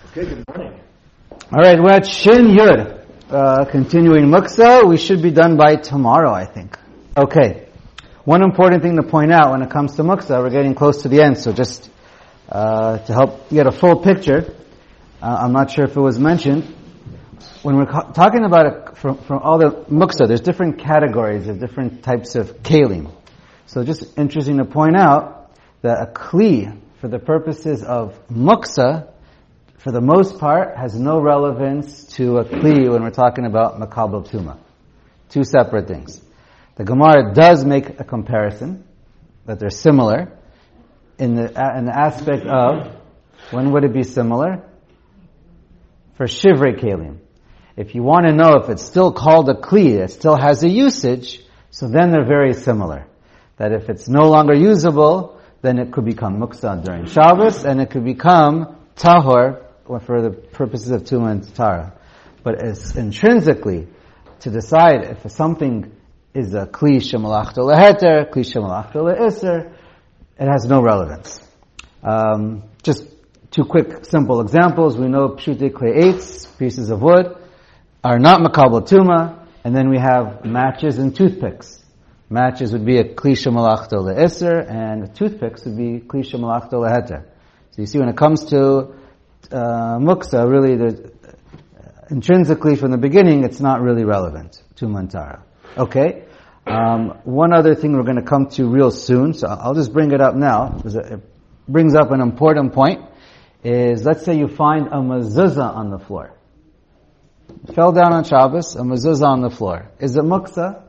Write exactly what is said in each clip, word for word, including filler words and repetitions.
Okay, good morning. All right, we're at Shin Yud. Uh, continuing Muksa, we should be done by tomorrow, I think. Okay. One important thing to point out when it comes to Muksa, we're getting close to the end, so just uh, to help get a full picture, uh, I'm not sure if it was mentioned, when we're co- talking about it from, from all the Muksa, there's different categories of different types of Kalim. So just interesting to point out that a Kli, for the purposes of Muksa, for the most part, has no relevance to a Kli when we're talking about Makabel Tuma. Two separate things. The Gemara does make a comparison, that they're similar, in the in the aspect of, when would it be similar? For Shivrei Kalim. If you want to know if it's still called a Kli, it still has a usage, so then they're very similar. That if it's no longer usable, then it could become Muksa during Shabbos, and it could become Tahor, for the purposes of Tuma and Tara. But as intrinsically, to decide if something is a Kli Shemalachto Leheter, Kli Shemalachto Le'Isr, it has no relevance. Um, just two quick, simple examples. We know Pshute Klei Eitz, pieces of wood, are not Makabel Tuma, and then we have matches and toothpicks. Matches would be a Kli Shemalachto Le'Isr, and toothpicks would be Kli Shemalachto Leheter. So you see, when it comes to Uh, Muksa, really, the, uh, intrinsically from the beginning, it's not really relevant to Mantara. Okay? Um, one other thing we're going to come to real soon, so I'll just bring it up now, because it brings up an important point, is let's say you find a mezuzah on the floor. It fell down on Shabbos, a mezuzah on the floor. Is it Muksa?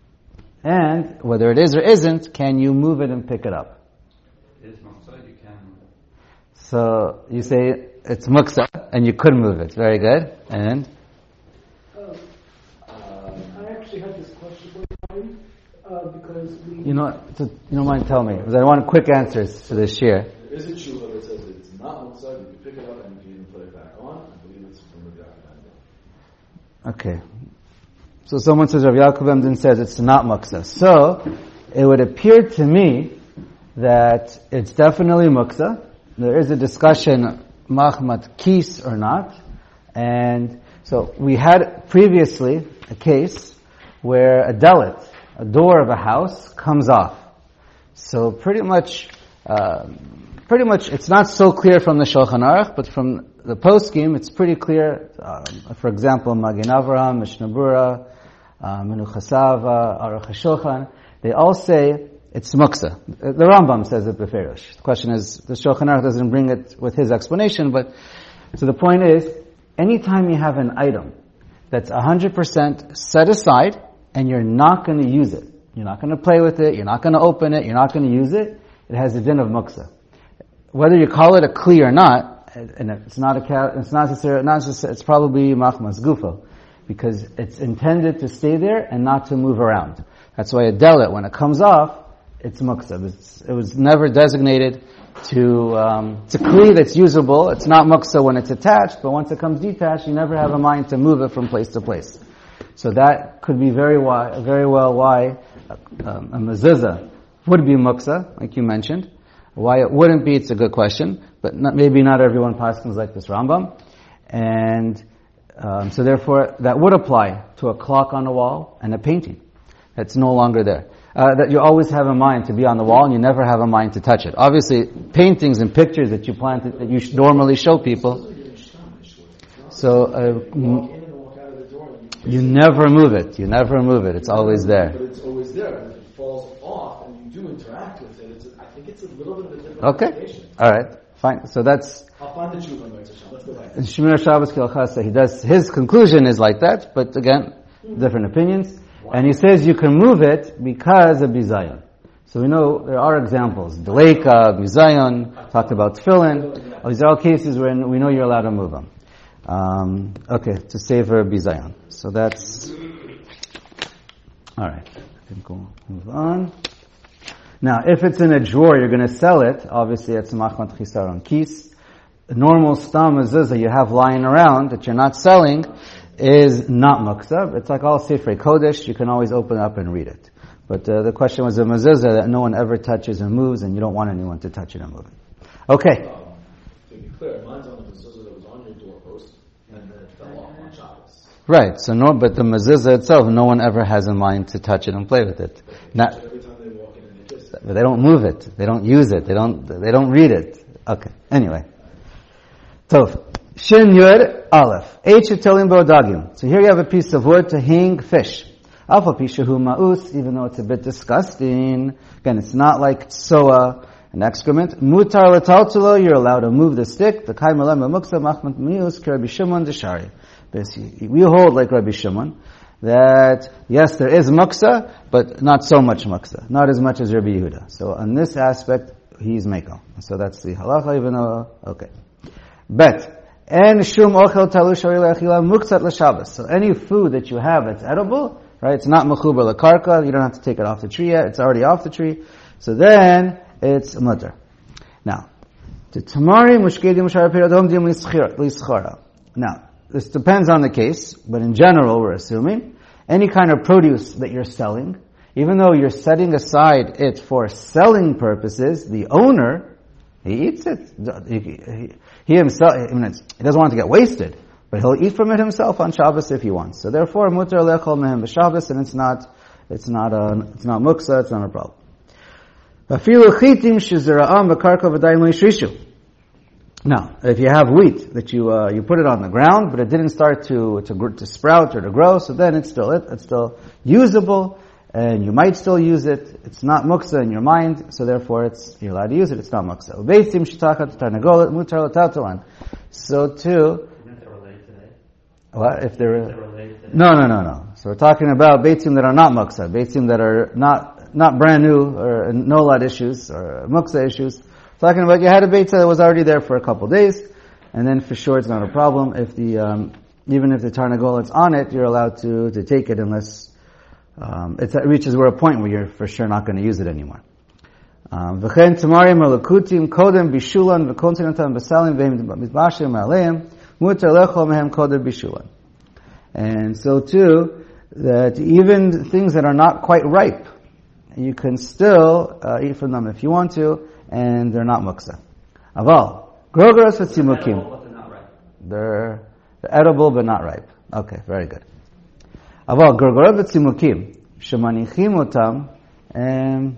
And, whether it is or isn't, can you move it and pick it up? It is Muksa, you can move it. So, you say, it's Muksa, and you could move it. Very good. And? Uh, uh, I actually had this question for you, uh, because we... You know, so you don't mind telling me, because I want quick answers to this year. There is a tshuva that says it's not Muksa, you can pick it up and you can even put it back on. I believe it's from the Yaakov. Okay. So someone says Rav Yaakov Emden says it's not Muksa. So, it would appear to me that it's definitely Muksa. There is a discussion Mahmat Kis or not. And so we had previously a case where a delit, a door of a house, comes off. So pretty much, uh, pretty much it's not so clear from the Shulchan Aruch, but from the poskim it's pretty clear. Uh, for example, Magen Avraham, Mishnah Berurah, uh, Menuchas Sava, Aruch HaShulchan, they all say it's Muksa. The Rambam says it beferish. The question is, the Shulchan Aruch doesn't bring it with his explanation, but, so the point is, anytime you have an item that's one hundred percent set aside, and you're not going to use it, you're not going to play with it, you're not going to open it, you're not going to use it, it has a din of Muksa. Whether you call it a Kli or not, and it's not a, it's not necessarily, not just, it's probably Machmas Gufo, because it's intended to stay there and not to move around. That's why a delit, when it comes off, it's Muksa. It's, it was never designated to, um, it's a Kli that's usable. It's not Muksa when it's attached, but once it comes detached, you never have a mind to move it from place to place. So that could be very why, very well why um, a mezuzah would be Muksa, like you mentioned. Why it wouldn't be, it's a good question, but not, maybe not everyone paskins like this Rambam. And, um, so therefore, that would apply to a clock on the wall and a painting. That's no longer there. Uh, that you always have in mind to be on the wall and you never have a mind to touch it. Obviously, paintings and pictures that you plan to, that you sh- normally show people. So, uh, you never move it. You never move it. It's always there. But it's always there. And if it falls off and you do interact with it, it's a, I think it's a little bit of a different Okay. application. Alright. Fine. So that's, I'll find the tshuva in Mitzvah. Let's go back. in Shemir Shabbos Kilchasa, he does, his conclusion is like that, but again, different opinions. And he says you can move it because of bizayon. So we know there are examples. Deleka, bizayon, talked about tefillin. These are all cases where we know you're allowed to move them. Um, okay, to savor bizayon. So that's, alright. I think we'll move on. Now, if it's in a drawer, you're going to sell it. Obviously, it's machmat chisaron kis. The normal stam mezuzah you have lying around that you're not selling is not Muksa. It's like all Sifrei Kodesh, you can always open it up and read it. But uh, the question was a mezuzah that no one ever touches and moves, and you don't want anyone to touch it and move it. Okay. clear, mine's on the mezuzah that was on your doorpost, and then it fell off on Shabbos. Right, so no, but the mezuzah itself, no one ever has in mind to touch it and play with it. Not, Every time they walk in and they kiss it. but they don't move it, they don't use it, they don't, they don't read it. Okay, anyway. Tov. Shin Yud Aleph. Eight shetilim bo'dagim. So here you have a piece of wood to hang fish. Alpha pishahu ma'us, even though it's a bit disgusting. Again, it's not like tsoa, an excrement. Mutar l'taltulo, you're allowed to move the stick. The kai malem muksa machmat mius ki Rabbi Shimon deshari. We hold like Rabbi Shimon that yes, there is muksa, but not so much muksa, not as much as Rabbi Yehuda. So on this aspect, he's mekel. So that's the halacha, even though okay. Bet. And shum ochel talush l'achila muktzat l'Shabbos. So any food that you have that's edible, right? It's not mechuber l'karka. You don't have to take it off the tree yet. It's already off the tree. So then it's mutter. Now, the tamari mushkedim sharapiradom dim lischara. Now, this depends on the case, but in general, we're assuming any kind of produce that you're selling, even though you're setting aside it for selling purposes, the owner, he eats it. He, he himself, I mean, he doesn't want it to get wasted, but he'll eat from it himself on Shabbos if he wants. So therefore, mutar lechol mehem b'Shabbos, and it's not, it's not a, it's not muksa, it's not a problem. Afilu chitim shezera'am b'karka v'dayim le'ishrishu. Now, if you have wheat that you uh, you put it on the ground, but it didn't start to to to sprout or to grow, so then it's still it, it's still usable, and you might still use it. It's not muksa in your mind, so therefore it's you're allowed to use it. It's not muksa. Beitzim shitakat tarnagolet mutar l'tatolan. So too. Isn't it related today? What if they're? Is it related today? No, no, no, no. So we're talking about beitzim that are not muksa, beitzim that are not not brand new or nolad issues or muksa issues. Talking about you had a beitzah that was already there for a couple days, and then for sure it's not a problem. If the um, even if the tarnagolet's on it, you're allowed to to take it unless um, it's, it reaches where a point where you're for sure not going to use it anymore. V'chen tamarim alakutim kodem bishulan v'kontinentam b'salim v'hem mitbashim aleim mutar lechol mehem kodem bishulan. And so too, that even things that are not quite ripe, you can still uh, eat from them if you want to, and they're not muksa. Aval, grogeros v'tzimukim. They're, they're edible but not ripe. Okay, very good. Aval, grogeros v'tzimukim, shemanichim otam, and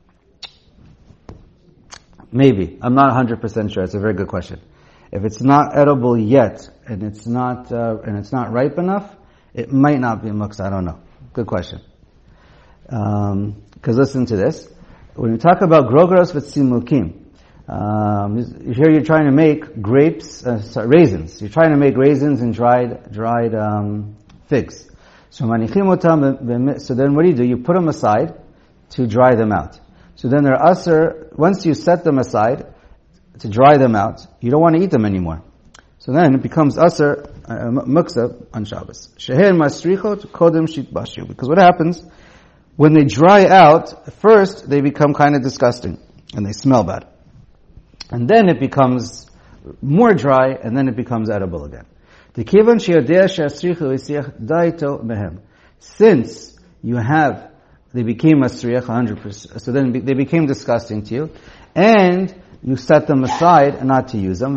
maybe. I'm not one hundred percent sure. It's a very good question. If it's not edible yet, and it's not, uh, and it's not ripe enough, it might not be muksa. I don't know. Good question. Um, cause listen to this. When you talk about grogeros v'tzimukim, um, here you're trying to make grapes, uh, sorry, raisins. You're trying to make raisins and dried, dried, um, figs. So manichim otam, so then what do you do? You put them aside to dry them out. So then they're usher, once you set them aside to dry them out, you don't want to eat them anymore. So then it becomes usher, uh, muksa on Shabbos. Shehen masrichot kodem shitbashu. Because what happens, when they dry out, first they become kind of disgusting and they smell bad. And then it becomes more dry and then it becomes edible again. Since you have, they became masriach one hundred percent, so then they became disgusting to you, and you set them aside and not to use them.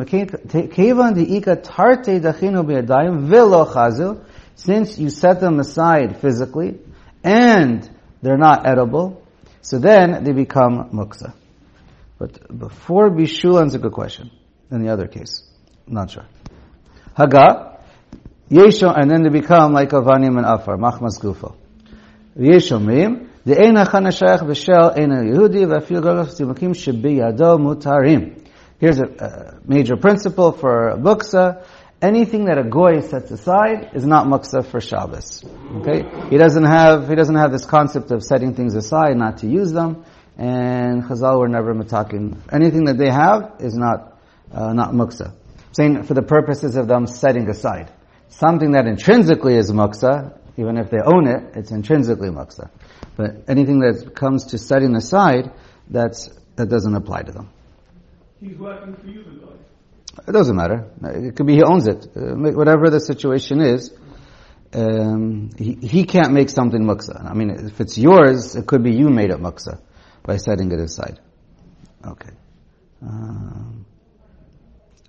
Since you set them aside physically, and they're not edible, so then they become muksa. But before bishulan is a good question. In the other case, I'm not sure. Haga, yesho, and then they become like avanim and afar, machmas gufo. Yeshomrim, the ein hachana shayach b'shel ein Yehudi v'afil grogeros v'tzimukim shebiyado mutarim. Here's a, a major principle for muksa. Anything that a goy sets aside is not muksa for Shabbos. Okay? He doesn't have, he doesn't have this concept of setting things aside, not to use them. And Chazal were never matakin. Anything that they have is not, uh, not muksa. Saying for the purposes of them setting aside. Something that intrinsically is muksa, even if they own it, it's intrinsically muksa. But anything that comes to setting aside, that's, that doesn't apply to them. He's working for you, the guy. It doesn't matter. It could be he owns it. Uh, whatever the situation is, um, he, he can't make something muksa. I mean, if it's yours, it could be you made it muksa by setting it aside. Okay. Um,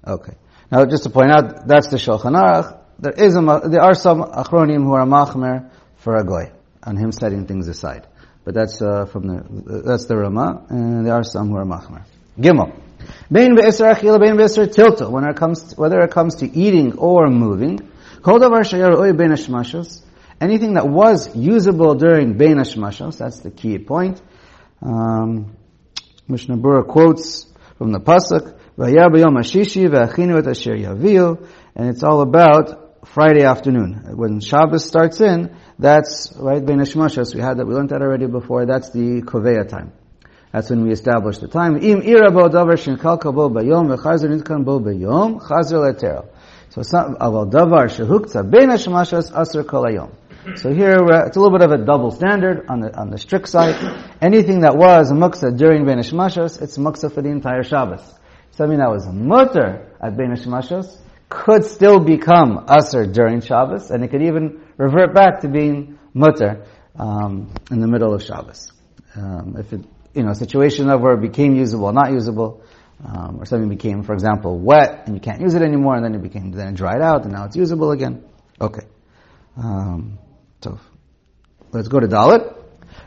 Okay. Now, just to point out, that's the Shulchan Aruch. There is a, there are some achronim who are machmer for a goy, on him setting things aside. But that's uh, from the that's the Rama, and there are some who are machmer. Gimel. Bein ve'eser achila, bein ve'eser tilto. When it comes, to, whether it comes to eating or moving, kol davar sheyar oy bein hashmashos. Anything that was usable during bein hashmashos, that's the key point. Um, Mishnah Berurah quotes from the pasuk, "Vayar b'yom hashishi ve'achinu et asher yaviu," and it's all about Friday afternoon. When Shabbos starts in, that's right bein hashmashos. We had that. We learned that already before. That's the koveya time. That's when we establish the time. Im ira bo davar shenkalka bo bayom v'chazer nitkan bo bayom chazer letero. So aval davar shehukta bein hashmashos aser kol hayom. So here uh, it's a little bit of a double standard on the on the strict side. Anything that was a muksa during bein hashmashos, it's muksa for the entire Shabbos. Something that was mutter at bein hashmashos could still become aser during Shabbos, and it could even revert back to being mutter um, in the middle of Shabbos. Um, if it, you know, a situation of where it became usable, not usable, um, or something became, for example, wet and you can't use it anymore, and then it became then it dried out and now it's usable again. Okay. Um, so let's go to Dalet.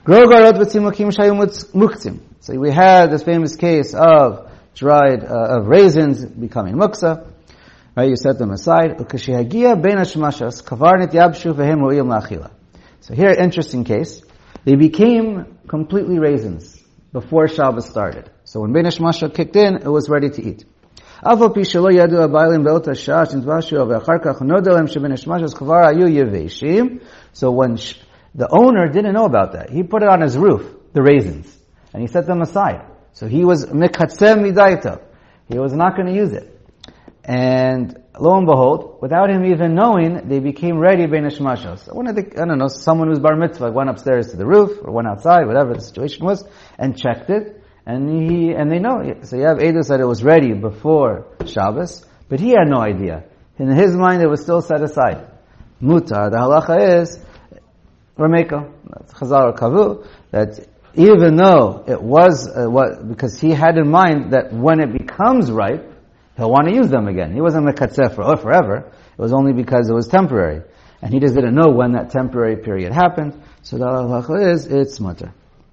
So we had this famous case of dried uh, of raisins becoming muksa. Right, you set them aside. So here, interesting case. They became completely raisins before Shabbos started. So when Bein Hashmashos kicked in, it was ready to eat. So when sh- the owner didn't know about that, he put it on his roof, the raisins, and he set them aside. So he was mekatzem midaito. He was not going to use it. And lo and behold, without him even knowing, they became ready Bein Hashmashos. One of the, I don't know, someone who's bar mitzvah went upstairs to the roof, or went outside, whatever the situation was, and checked it, and he, and they know. So you have Eidos that it was ready before Shabbos, but he had no idea. In his mind, it was still set aside. Mutar, the halacha is, Rameko, Chazal or Kavu, that even though it was, uh, what, because he had in mind that when it becomes ripe, he'll want to use them again. He wasn't mekatzeh for forever. It was only because it was temporary. And he just didn't know when that temporary period happened. So the halacha is, it's mutter.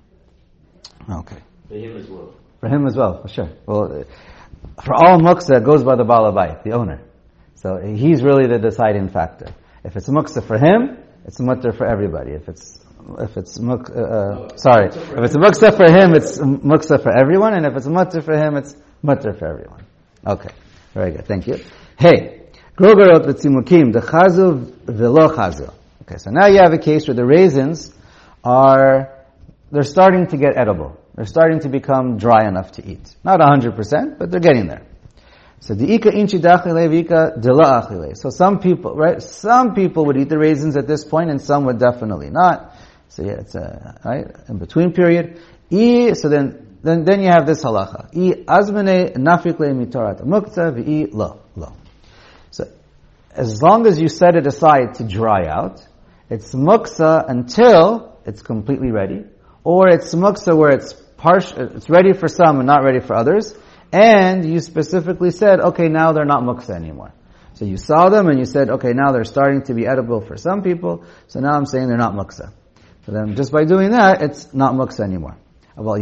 Okay. For him as well. For him as well, for sure. Well, for all muksa, it goes by the Baal Habayit, the owner. So he's really the deciding factor. If it's muksa for him, it's mutter for everybody. If it's if it's muk, uh, uh, sorry, if it's muksa for him, it's muksa for everyone, and if it's mutter for him, it's mutter for everyone. Okay, very good. Thank you. Hey, grogarot v'tzimukim, the chazu v'lo chazu. Okay, so now you have a case where the raisins are, they're starting to get edible. They're starting to become dry enough to eat. Not one hundred percent, but they're getting there. So the ika inchi dachile v'ika dila achile. So some people, right, some people would eat the raisins at this point, and some would definitely not. So yeah, it's a, right, in between period. E, so then, Then, then you have this halacha. I azmene nafikle mitorat mukta v'i lo lo. So, as long as you set it aside to dry out, it's muksa until it's completely ready, or it's muksa where it's partial, it's ready for some and not ready for others, and you specifically said, okay, now they're not muksa anymore. So you saw them and you said, okay, now they're starting to be edible for some people, so now I'm saying they're not muksa. So then, just by doing that, it's not muksa anymore. But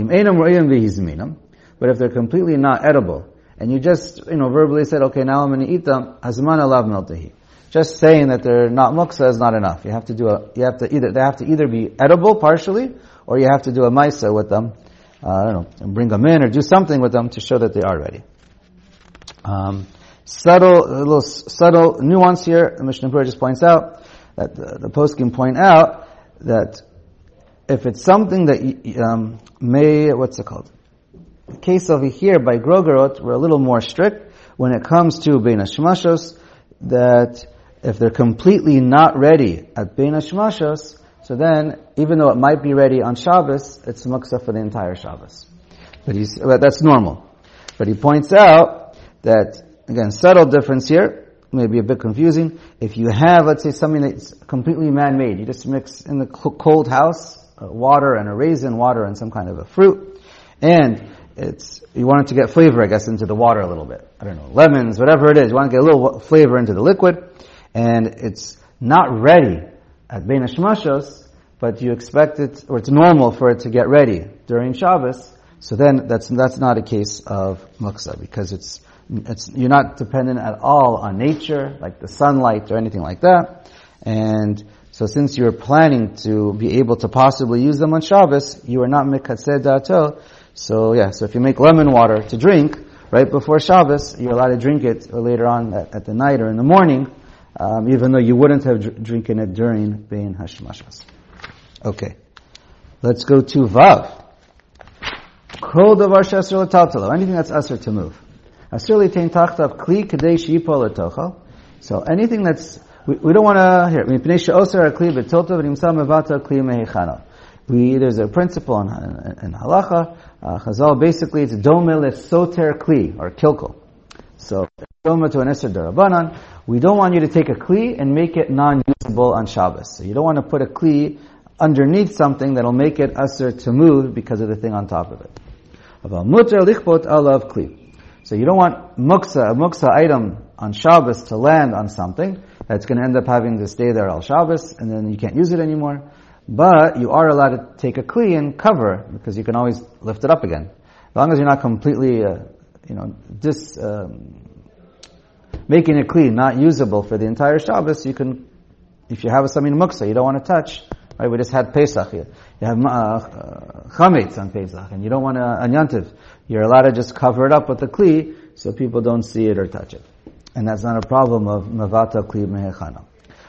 if they're completely not edible, and you just, you know, verbally said, okay, now I'm going to eat them, hazman alav meltahi. Just saying that they're not muksa is not enough. You have to do a, you have to either, they have to either be edible partially, or you have to do a maisa with them, uh, I don't know, and bring them in, or do something with them to show that they are ready. Um, subtle, a little subtle nuance here, the Mishnah Berurah just points out, that the, the poskim point out, that if it's something that um, may, what's it called? The case over here by Grogarot, we're a little more strict when it comes to Bein Hashmashos, that if they're completely not ready at Bein Hashmashos, so then, even though it might be ready on Shabbos, it's muksa for the entire Shabbos. But he's, but that's normal. But he points out that, again, subtle difference here, maybe a bit confusing. If you have, let's say, something that's completely man-made, you just mix in the cold house, Uh, water and a raisin, water and some kind of a fruit, and it's, you want it to get flavor, I guess, into the water a little bit. I don't know, lemons, whatever it is. You want to get a little flavor into the liquid, and it's not ready at Bein Hashmashos, but you expect it, or it's normal for it to get ready during Shabbos. So then that's that's not a case of muksa, because it's it's you're not dependent at all on nature, like the sunlight or anything like that. And so since you're planning to be able to possibly use them on Shabbos, you are not mekatzeh dato. So yeah, so if you make lemon water to drink right before Shabbos, you're allowed to drink it later on at, at the night or in the morning, um, even though you wouldn't have dr- drinking it during Bein Hashmashos. Okay, let's go to Vav. Kol davar she'asur l'taltalo, anything that's asur to move. Asur l'tein tachtav kli kadei she'yipol l'tochal. So anything that's, we, we don't want to, here, mipnei she'osar ha'kli b'tiltav v'nimsa mevata kli mehechana. We, there's a principle in, in, in halacha, uh, chazal, basically it's domel es soter kli, or kilkel. So, doma to an iser darabanan, we don't want you to take a kli and make it non-usable on Shabbos. So you don't want to put a kli underneath something that'll make it asur to move because of the thing on top of it. About muter lichbot alav kli. So you don't want muksa, a muksa item on Shabbos to land on something that's going to end up having to stay there all Shabbos, and then you can't use it anymore. But you are allowed to take a kli and cover, because you can always lift it up again. As long as you're not completely, uh, you know, dis, um, making a kli not usable for the entire Shabbos, you can, if you have a samin muksa you don't want to touch, right? We just had Pesach here. You have uh, uh, chametz on Pesach, and you don't want to, on Yantiv, you're allowed to just cover it up with the kli so people don't see it or touch it. And that's not a problem of mavata kli mehechana.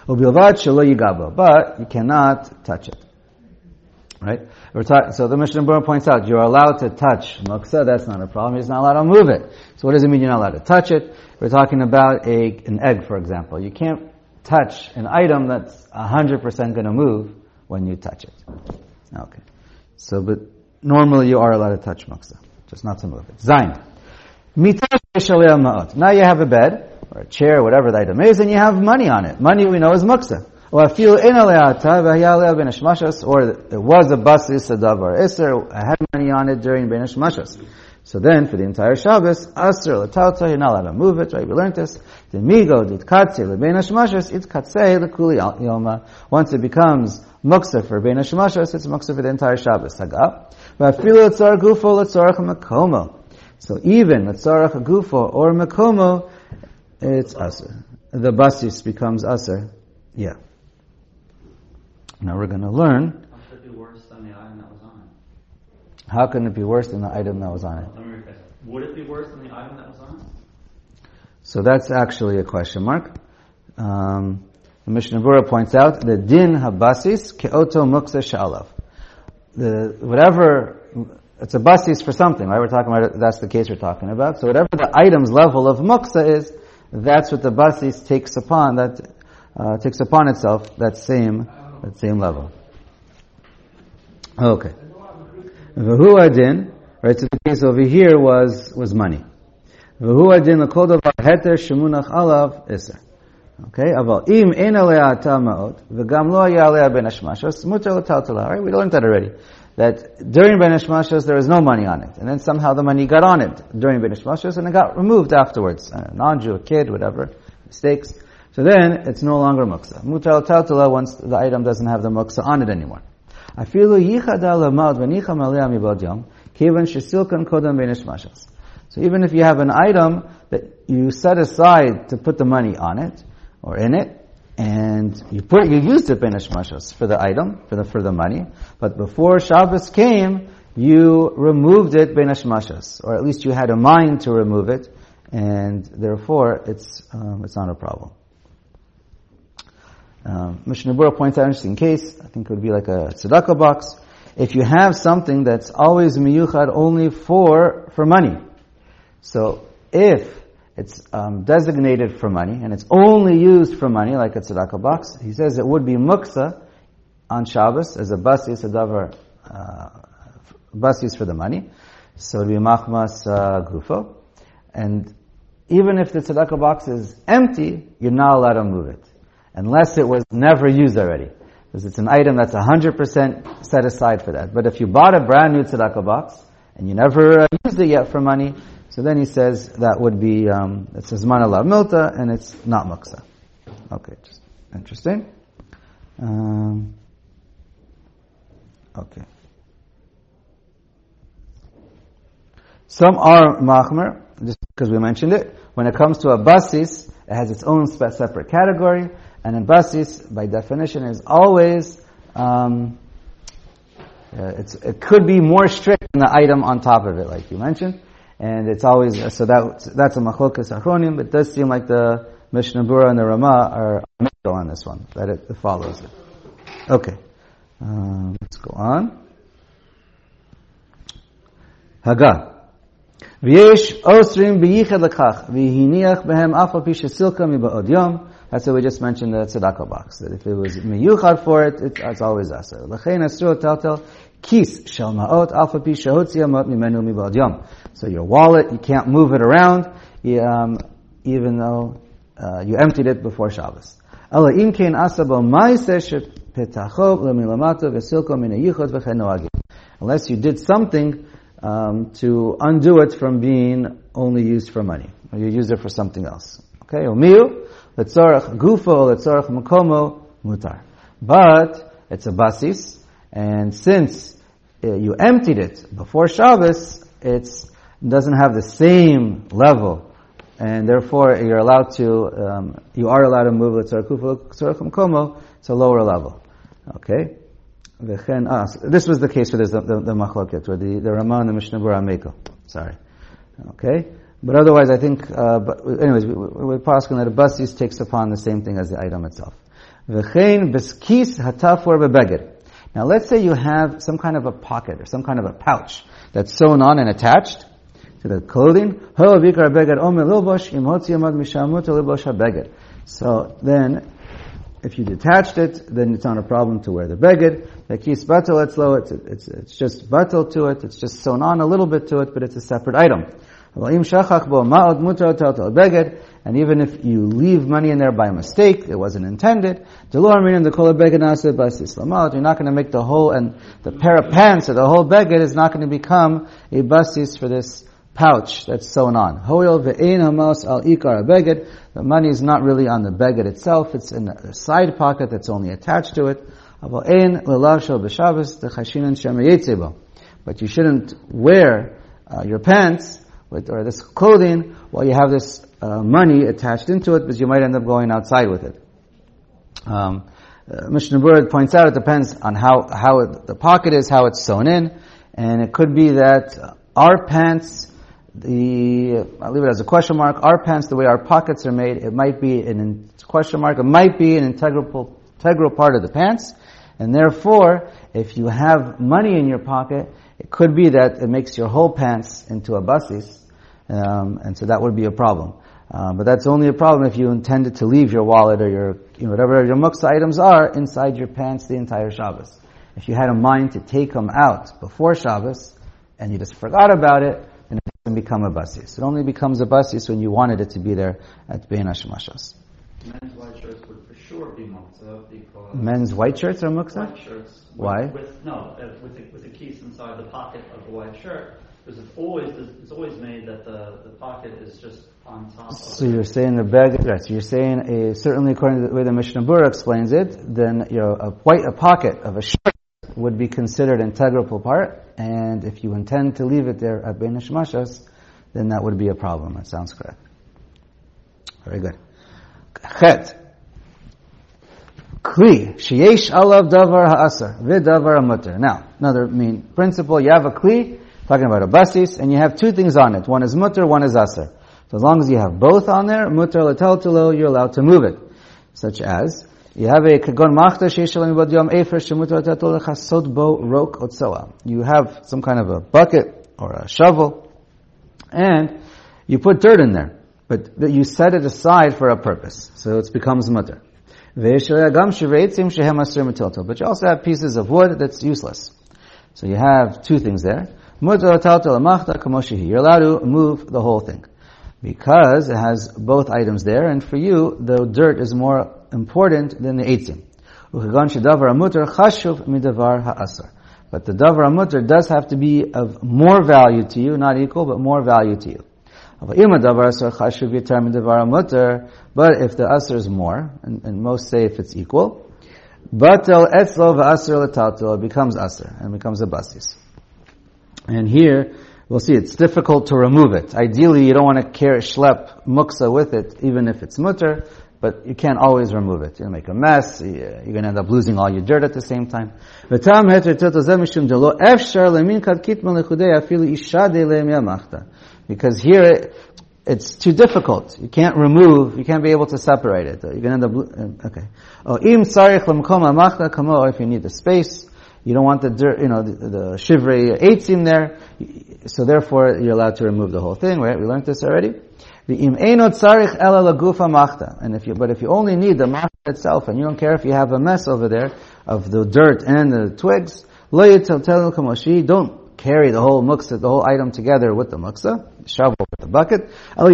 But you cannot touch it. Right? We're ta- so the Mishnah Berurah points out, you're allowed to touch muksa, that's not a problem, you're not allowed to move it. So what does it mean you're not allowed to touch it? We're talking about a, an egg, for example. You can't touch an item that's one hundred percent going to move when you touch it. Okay. So, but normally you are allowed to touch muksa, just not to move it. Zayin. Now you have a bed, or a chair, whatever the item is, and you have money on it. Money we know is muksa. Or it was a basis, a davar iser, I had money on it during Bein Hashmashos. So then, for the entire Shabbos, asr l'tauta, you're not allowed to move it, right? We learned this. The migo, dit katse, l'bein hashmashos, it katse, l'kuli yoma. Once it becomes muksa for Bein Hashmashos, it's muksa for the entire Shabbos. Haga. V'afilu l'tzar gufo, l'tzarach makomo. So even l'tzarach gufo or makomo, it's asr. The basis becomes asr. Yeah. Now we're going to learn. How could it be worse than the item that was on it? How can it be worse than the item that was on it? Let me rephrase. Would it be worse than the item that was on it? So that's actually a question mark. Um, the Mishnah Berurah points out the din habasis ke'oto muksa sha'alav. The whatever it's a basis for something, right? We're talking about it, that's the case we're talking about. So whatever the item's level of muksa is, that's what the basis takes upon that uh, takes upon itself that same that same level. Okay. V'hu adin, right? So the case over here was was money. V'hu adin l'kol davar heter shemunach alav iser. Okay, aval im ein alea tama'ot v'gam lo haya alea ben hashmashos mutar l'taltala. Right, we learned that already. That during ben hashmashos there was no money on it, and then somehow the money got on it during ben hashmashos, and it got removed afterwards. A non-Jew, a kid, whatever, mistakes. So then it's no longer muksa. Mutar l'taltala once the item doesn't have the muksa on it anymore. Afilu yichada l'mad v'nicham alea mibad yom kivan shesilkan kodam ben hashmashos. So even if you have an item that you set aside to put the money on it or in it, and you put you used it ben hashmashos for the item for the for the money, but before Shabbos came, you removed it ben hashmashos, or at least you had a mind to remove it, and therefore it's um, it's not a problem. Um, Mishnah Berurah points out an interesting case. I think it would be like a tzedakah box. If you have something that's always miyuchad only for for money, so if it's um, designated for money and it's only used for money, like a tzedakah box, he says it would be muksa on Shabbos as a basis, a davar uh, basis for the money. So it would be machmas uh, gufo. And even if the tzedakah box is empty, you're not allowed to move it, unless it was never used already, because it's an item that's one hundred percent set aside for that. But if you bought a brand new tzedakah box, and you never uh, used it yet for money, so then he says that would be, um, it says Zman Alav Milta, and it's not Muksa. Okay, just interesting. Um, okay. Some are Machmer, just because we mentioned it. When it comes to a basis, it has its own spe- separate category, and in basis, by definition, is always, um, uh, it's, it could be more strict than the item on top of it, like you mentioned, and it's always, uh, so that, that's a machlokas achronim, but it does seem like the Mishnah Berurah and the Ramah are middle on this one, that it, it follows it. Okay. Um, let's go on. Haga. V'yesh osrim b'yichad lekach v'hiniach behem af al pi shesilka miba'od yom. That's what we just mentioned, the tzedakah box. That if it was miyuchad for it, it it's always aser. L'chein asur taltel kis shel ma'ot af al pi shehotzi amot mimenu miba'od yom. So your wallet, you can't move it around, you, um, even though uh, you emptied it before Shabbos. Ela im kein asa bo ma'aseh shepetacho lemilamato v'silko min hayichod v'chen noagim. Unless you did something Um, to undo it from being only used for money, or you use it for something else. Okay, umiu letzorach gufo letzorach makomo mutar, but it's a basis, and since uh, you emptied it before Shabbos, it doesn't have the same level, and therefore you're allowed to, um, you are allowed to move letzorach gufo letzorach makomo to a lower level. Okay. Ah, this was the case for this, the, the, the machloket, where the, the Ramah and the Mishnah Berurah Meko. Sorry. Okay? But otherwise, I think, uh, but anyways, we, we, we're passing that a basis takes upon the same thing as the item itself. V'chein beskis hatafur bebeged. Now let's say you have some kind of a pocket, or some kind of a pouch, that's sewn on and attached to the clothing. So then, if you detached it, then it's not a problem to wear the beged. The kis batel etzlo, it's it's it's just batel to it. It's just sewn on a little bit to it, but it's a separate item. And even if you leave money in there by mistake, it wasn't intended. You're not going to make the whole, and the pair of pants or the whole beged is not going to become a basis for this pouch that's sewn on. The money is not really on the beged itself, it's in a side pocket that's only attached to it. But you shouldn't wear uh, your pants with, or this clothing while you have this uh, money attached into it, because you might end up going outside with it. Um, uh, Mishnah Berurah points out it depends on how, how it, the pocket is, how it's sewn in, and it could be that our pants, The, I'll leave it as a question mark. Our pants, the way our pockets are made, it might be an question mark. It might be an integral, integral part of the pants. And therefore, if you have money in your pocket, it could be that it makes your whole pants into a basis. Um, and so that would be a problem. Uh, but that's only a problem if you intended to leave your wallet or your, you know, whatever your muksa items are inside your pants the entire Shabbos. If you had a mind to take them out before Shabbos, and you just forgot about it, then it doesn't become a basis. It only becomes a basis when you wanted it to be there at Bein HaShemashos. Men's white shirts would for sure be muktzah because... Men's white shirts are muktzah? White shirts. Why? With, with no, uh, with, the, with the keys inside the pocket of the white shirt. Because it's always, it's always made that the, the pocket is just on top of So you're saying the bag, right, so you're saying, a, certainly according to the way the Mishnah Berurah explains it, then you know, a white, a pocket of a shirt would be considered an integral part, and if you intend to leave it there at Bein HaShemashos, then that would be a problem. That sounds correct. Very good. Chet. Kli. Sheyesh alav davar ha'asar. V'davar ha'muter. Now, another main principle, you have a kli, talking about a basis, and you have two things on it. One is muter, one is asar. So as long as you have both on there, muter l'taltalo, you're allowed to move it. Such as, you have a kagon machta sheishalam ibad yom efer shemuter l'taltalo l'chasod bo rok otsoa. You have some kind of a bucket or a shovel, and you put dirt in there, but you set it aside for a purpose, so it becomes muter. But you also have pieces of wood that's useless. So you have two things there. You're allowed to move the whole thing because it has both items there, and for you the dirt is more important than the eitzim. But the davar mutter does have to be of more value to you, not equal, but more value to you. But if the asr is more, and, and most say if it's equal, batel etzlo v'asr l'taltel, it becomes asr, and becomes a basis. And here, we'll see, it's difficult to remove it. Ideally, you don't want to carry, schlep muksa with it, even if it's mutter, but you can't always remove it. You'll make a mess, you're going to end up losing all your dirt at the same time. Because here, it's too difficult. You can't remove, you can't be able to separate it. You're going to end up, okay. Oh, if you need the space, you don't want the dirt, you know, the, the shivrei eitzim there, so therefore you're allowed to remove the whole thing, right? We learned this already. And if you, but if you only need the machta itself, and you don't care if you have a mess over there of the dirt and the twigs, don't carry the whole muksa, the whole item together with the muksa, shovel with the bucket.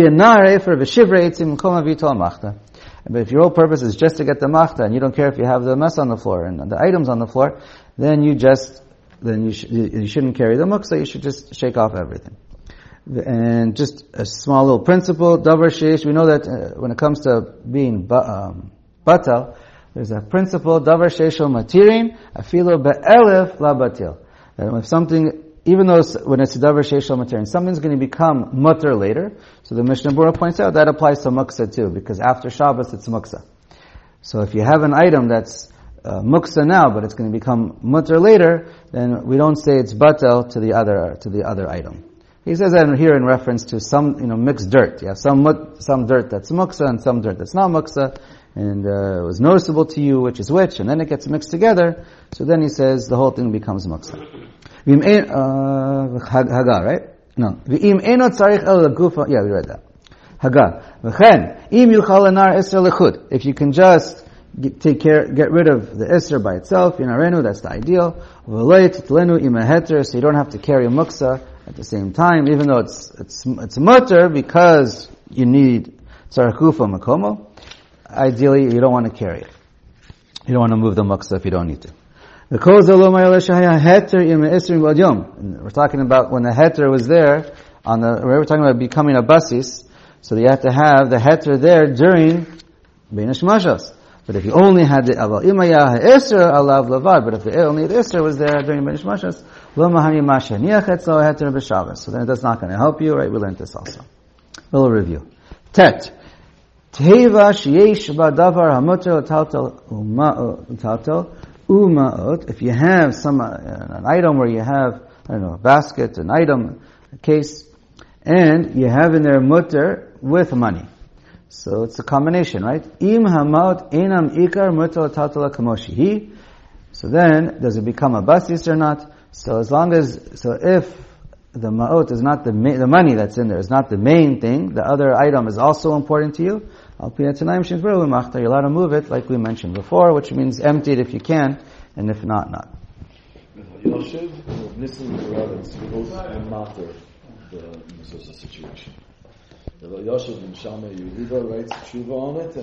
But if your whole purpose is just to get the machta, and you don't care if you have the mess on the floor and the items on the floor, then you just, then you, sh- you shouldn't carry the muksa, you should just shake off everything. And just a small little principle, davar sheish, we know that uh, when it comes to being ba- um, batal, there's a principle, davar sheishol matirin, afilo be'elef la batil. That if something, even though it's, when it's a davar sheishol matirin, something's going to become mutter later, so the Mishnah Berurah points out that applies to muksa too, because after Shabbos it's muksa. So if you have an item that's uh, muksa now, but it's going to become mutter later, then we don't say it's batal to the other, to the other item. He says that here in reference to some, you know, mixed dirt. You have some mut, some dirt that's muksa and some dirt that's not muksa, and uh, it was noticeable to you which is which, and then it gets mixed together. So then he says the whole thing becomes muksa. Uh, Hagar, right? No. V'im eno tzarich el lagufa. Yeah, we read that. Hagar. V'chen im yuchal anar isra lechud. If you can just get, take care, get rid of the isra by itself, in arenu, that's the ideal. V'loy titlenu im heter, so you don't have to carry muksa at the same time, even though it's it's it's mutter because you need tzarakufa makomo. Ideally, you don't want to carry it. You don't want to move the muksa if you don't need to. We're talking about when the heter was there on the. We're talking about becoming a basis, so you have to have the heter there during bein hashmashos. But if you only had the aval imaya ha'isra alav lavad, but if the only the isra was there during bein hashmashos, lo mahani masha niachet so heter b'shavos. So then that's not going to help you, right? We learned this also. We'll review. Tet. Teva sheyesh ba'davar hamuter u'taltal u'taltal u'ma'ot. If you have some, uh, an item where you have, I don't know, a basket, an item, a case, and you have in there mutter with money. So it's a combination, right? Im hamaot enam ikar muter u'taltal kamoshihi. So then, does it become a basis or not? So as long as, so if the ma'ot is not the ma- the money that's in there is not the main thing, the other item is also important to you, you're allowed to move it like we mentioned before, which means empty it if you can, and if not, not. Yoshev, Nissen, Ravens, both matter the situation. Yoshev and Shama Yehuda writes tshuva on it.